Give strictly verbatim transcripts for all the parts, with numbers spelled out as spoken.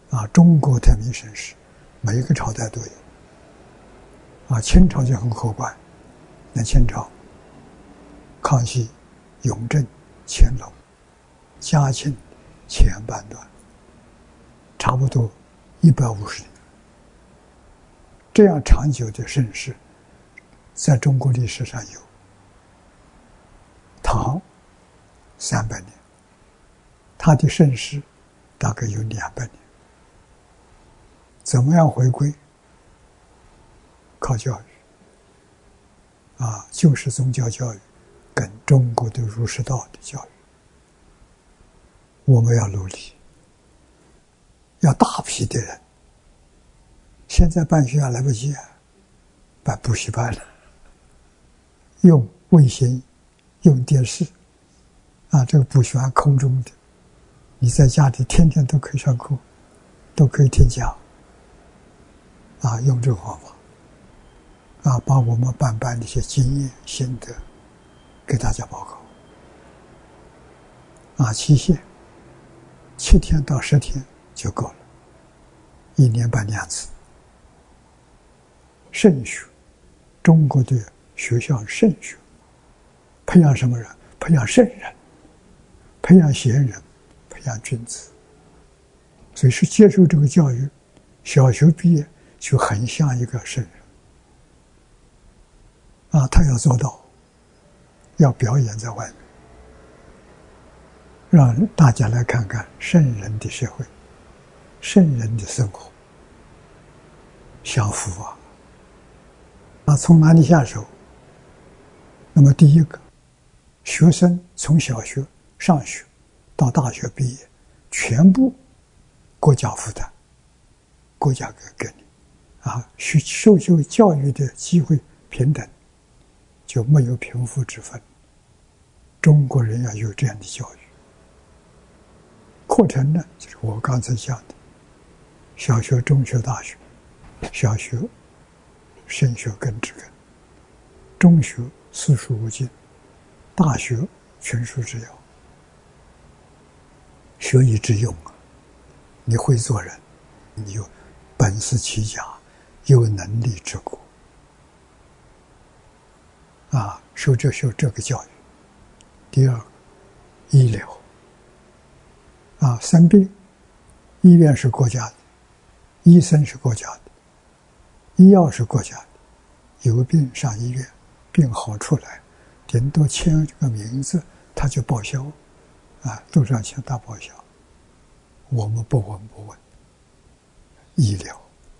啊，中国太平盛世，每一个朝代都有。啊，清朝就很可观，那清朝，康熙、雍正、乾隆、嘉庆前半段，差不多一百五十年，这样长久的盛世，在中国历史上有。唐三百年，它的盛世大概有两百年。怎么样回归？靠教育啊，就是宗教教育跟中国的儒释道的教育，我们要努力，要大批的人。现在办学校来不及啊，办补习班了，用卫星，用电视啊，这个补习班空中的，你在家里天天都可以上课，都可以听讲啊，用这个方法啊，把我们办班的一些经验心得给大家报告啊，期限七天到十天就够了，一年办两次。圣学，中国的学校圣学，培养什么人？培养圣人，培养贤人，培养君子。所以是接受这个教育，小学毕业就很像一个圣人。啊，他要做到，要表演在外面，让大家来看看圣人的社会，圣人的生活，享福啊！啊，从哪里下手？那么第一个，学生从小学上学到大学毕业，全部国家负担，国家给给你，啊，受受受教育的机会平等。就没有贫富之分。中国人要有这样的教育。课程呢，就是我刚才讲的，小学、中学、大学。小学圣学根治根，中学四书五经，大学全书之要。学以致用啊，你会做人，你有本事起家，有能力治国。啊，受这受这个教育。第二个，医疗。啊，生病，医院是国家的，医生是国家的，医药是国家的。有病上医院，病好出来，顶多签这个名字，他就报销。啊，多少钱他报销？我们不闻不问。医疗。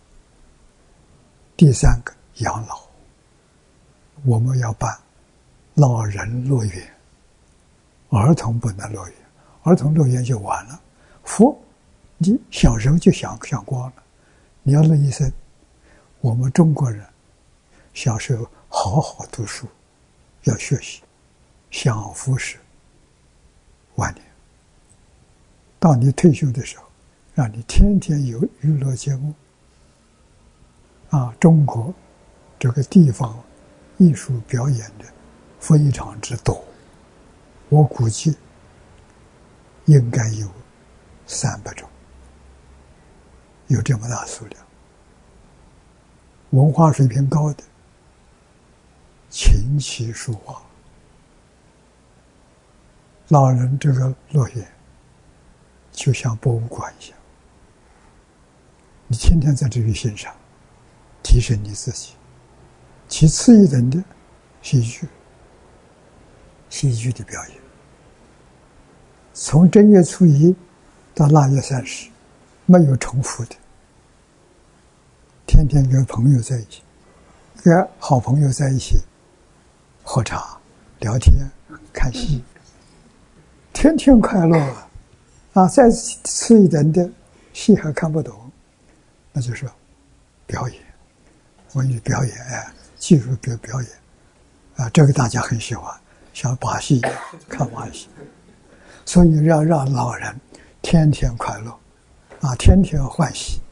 第三个，养老。我们要办老人乐园，儿童不能乐园，儿童乐园就完了。福，你小时候就想想光了，你要乐一生。我们中国人小时候好好读书，要学习，享福时晚年。到你退休的时候，让你天天有娱乐节目。啊，中国这个地方艺术表演的非常之多，我估计应该有三百种，有这么大数量。文化水平高的，琴棋书画，老人这个乐园就像博物馆一样，你天天在这里欣赏，提升你自己。其次一等的戏剧，戏剧的表演，从正月初一到腊月三十，没有重复的，天天跟朋友在一起，跟好朋友在一起喝茶、聊天、看戏，天天快乐啊！啊，再次一等的戏还看不懂，那就是表演，文艺表演，哎。技术表表演，啊，这个大家很喜欢，像把戏一样看把戏，所以要让老人天天快乐，啊，天天欢喜。